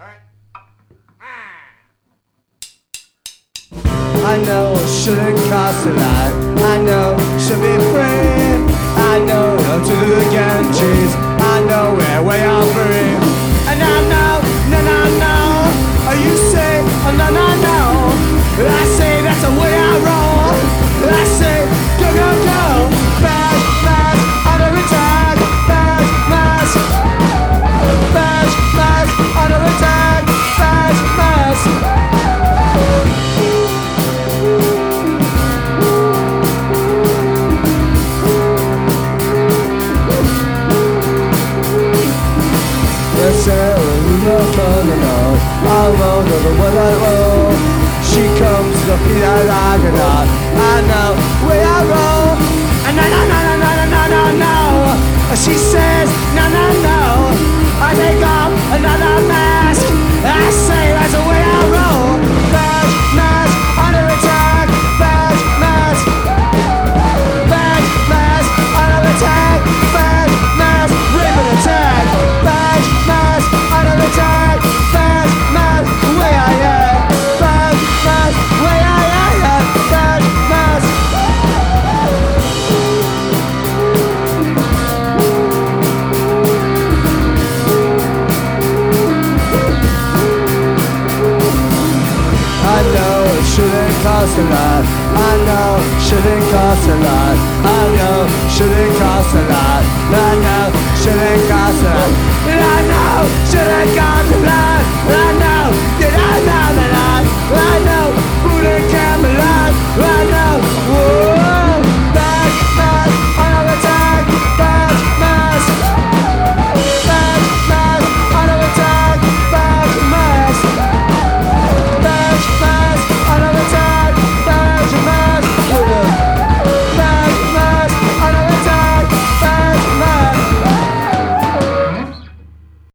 I know it shouldn't cost a lot. I know it should be free. I know no to the Ganges. I know we're way out free. And I know, no. You say, oh, no. I say that's the way I roll. I say, go. Fast, under attack. Fast, under attack. Fast. I'll know what I roll. She comes to the feet I like it out. I know where I roll. And no. She says no. I take off another mask. I say that's the way I roll. Fast mask under attack. Fast mask under attack. Fast mask ribbon attack. Fast mask under attack. Fast mask way I am. Fast mask way I am. Fast mask. I know it shouldn't cost a lot. I know it shouldn't cost a lot. I know it shouldn't cost a lot. I know it shouldn't cost a lot. I know it shouldn't cost